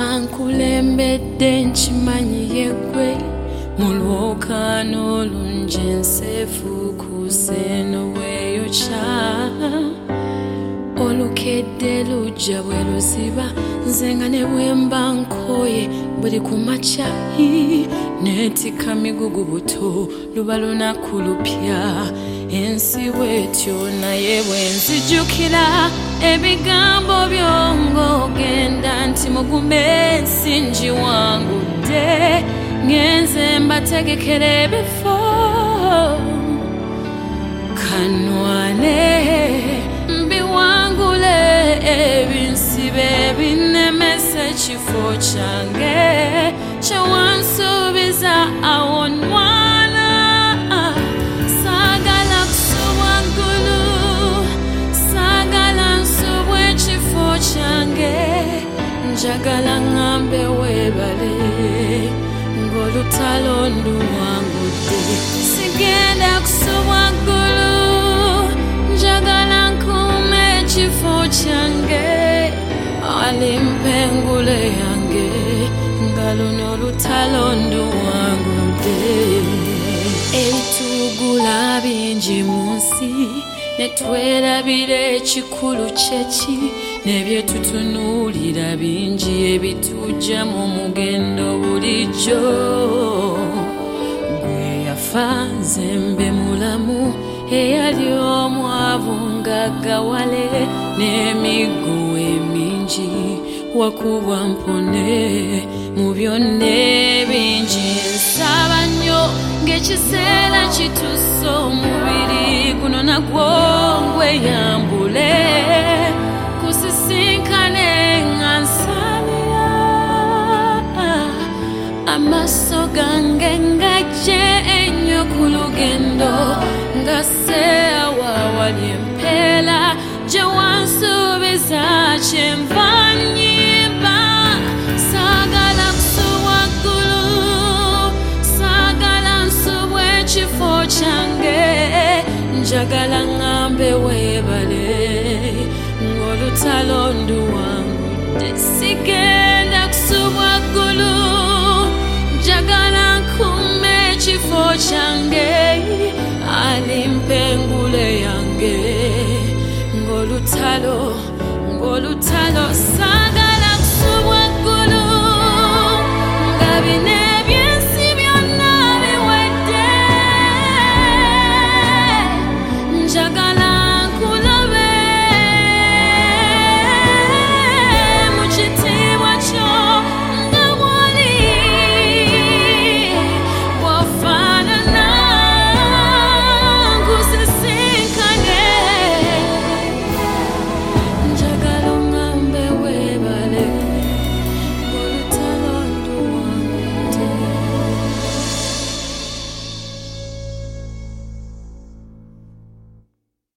ankulembedde nkimanyi yeggwe mulwokano lungi nseefuukuse n'obweyokya olukedde lujja bwe luziba nze nga ne bwe mba nkooye buli ku makya neetikka migugu buto luba lunaku lupya ensi bwetyo naye bwe nzijjukira ebigambo byong'ogenda nti mugume singiwangudde ngenze mbategekera ebifo kanwane mbiwangule ebinsibe ebinemesa ekifo kyange kyewansuubiza awo nwana saagala kusubwa ggulu saagala nsubwa ekifo kyange njagala ngambe weebale ng'olutalo nduwangudde sigenda kusubwa ggulu njagala nkuume ekifo kyange alimpengule yange nga luno olutalo nduwangudde ebituugula bingi mu nsi ne twerabira ekikulu kyeki n'ebyetutunuulira bingi ebitujja mu mugendo bulijjo gwe yafa nzembe mulamu eyali omwavu ngaggawale n'emiggo emingi wakubwa mpone mu byonna ebingi nsaba nnyo ng'ekiseera kitusse omubiri guno nagwo ngweyambule kusisinkane nga nsalira amaaso gange ngajje ennyo ku lugendo ngasse awawali empeera gye wansuubiza kyenva nnyimba saagala kusubwa ggulu saagala nsubwa ekifo kyange njagala ngambe weebale ng'olutalo nduwanga